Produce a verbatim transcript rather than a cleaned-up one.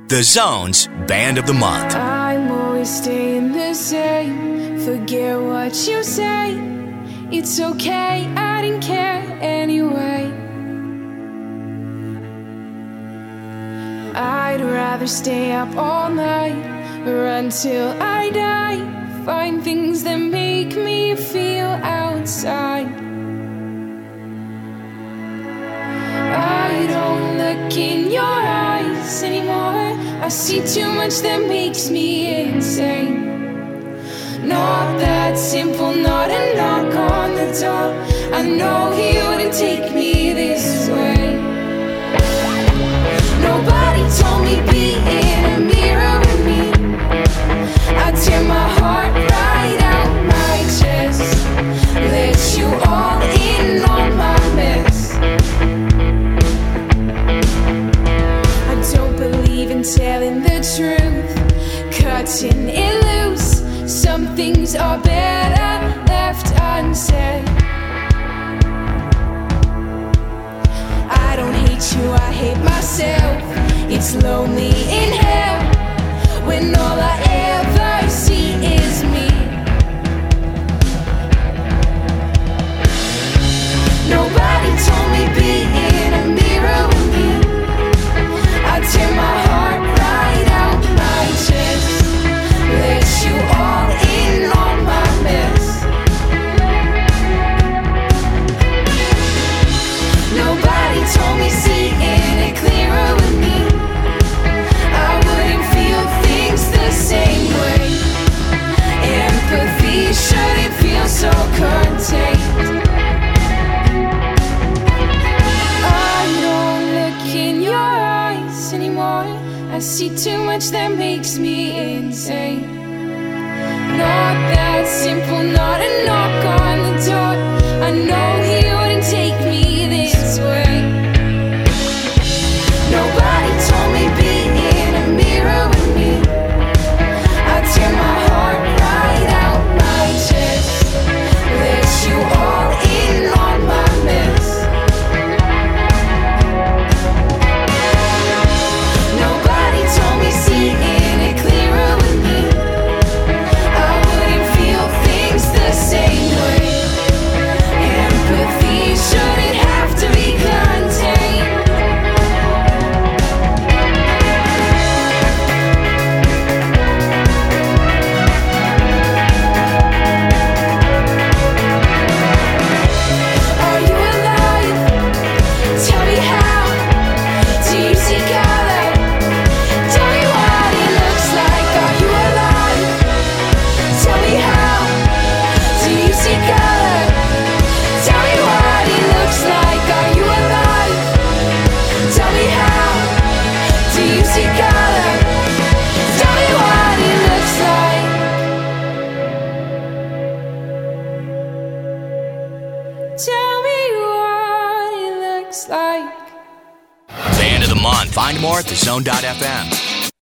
The Zone's Band of the Month. I'm always staying the same. Forget what you say. It's okay, I didn't care anyway. I'd rather stay up all night, run till I die, find things that make me feel outside. I don't look in your eyes anymore. I see too much that makes me insane. Not that simple, not a knock on the door. I know he wouldn't take me this way. Nobody told me be in a mirror with me. I tear my heart right out my chest, let you all in on my mess. I don't believe in telling the truth, cutting it loose. Some things are better left unsaid. I don't hate you, I hate myself. It's lonely in hell when all I ever see is me. Nobody told me be in a mirror with me. I tear my heart right out my chest, let you all in on my mess. Nobody told me see it clearer with me. I wouldn't feel things the same way. Empathy shouldn't feel so contained. I don't look in your eyes anymore. I see too much that makes me insane. Not that simple, not a knock on the door. I know he wouldn't take me this way. Nobody told me be in a mirror with me. I tear my heart right out my chest, let you all in on my mess. Nobody told me see it clearer with me. I wouldn't feel things the same way. Empathy shouldn't have to be contained. Are you alive? Tell me how. Do you see color? Tell me what it looks like. Are you alive? Tell me how. Do you see color? Tell me what it looks like. Are you alive? Tell me how. Do you see color? Tell me what it looks like. Tell me what it looks like. Band of the Month. Find more at the zone dot f m.